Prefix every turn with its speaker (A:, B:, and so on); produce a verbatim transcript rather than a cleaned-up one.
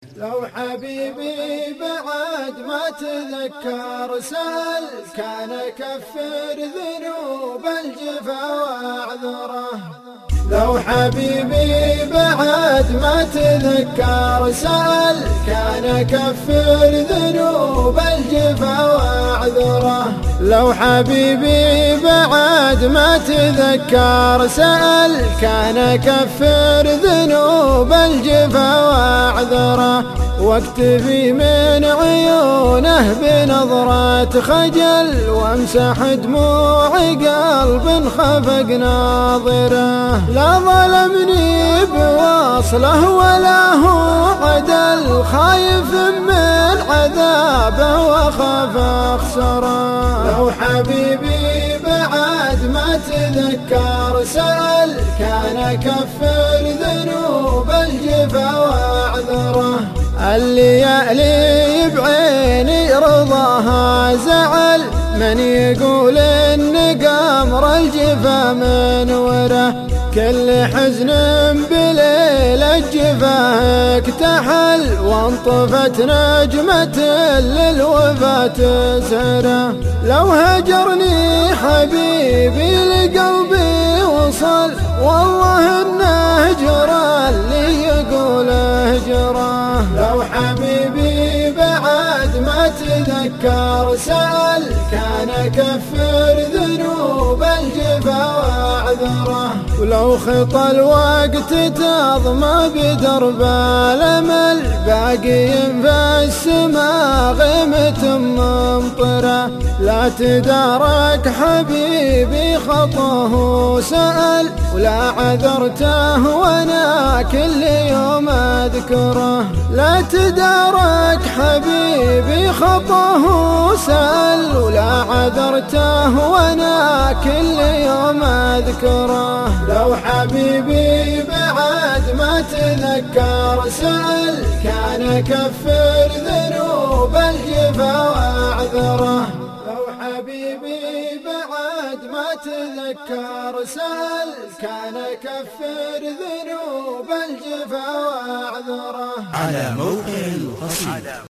A: لو حبيبي بعد ما تذكر سأل كان كفر ذنوب الجفا واعذره. لو حبيبي بعد ما تذكر سأل كان كفر ذنوب الجفا واعذره. لو حبيبي بعد ما تذكر سأل كان كفر ذنوب الجفا واعذره. واكتفي من عيونه بنظرة خجل وامسح دموع قلب خفق ناظره. لا ظلمني بوصله ولا هو عدل خايف من عذابه وخاف اخسره. لو حبيبي بعد ما تذكر سأل كان كفر ذنوب الجفا واعذره. الليالي بعيني رضاها زعل من يقول ان قمر الجفا منوره. كل حزن بليل الجفا اكتحل وانطفت نجمة للوفا تسهره. لو هجرني حبيبي لقلبي وصل والله انه جرى اللي يقول هجره. لو حبيبي بعد ما تذكر سأل كان كفر ذنوب الجفا واعذره. ولو خطى الوقت تضمى بدرب الامل باقي في السما غيمة ممطره. لا تدارك حبيبي خطاه سأل ولا عذرته وانا كل يوم اذكره. لا تدارك حبيبي خطاه سأل ولا عذرته وانا كل يوم اذكره. لو حبيبي بعد ما تذكر سأل كان كفر ذنوب الجفا واعذره. لو حبيبي بعد ما تذكر سأل كان كفر ذنوب الجفا واعذره.
B: على موقع القصيد.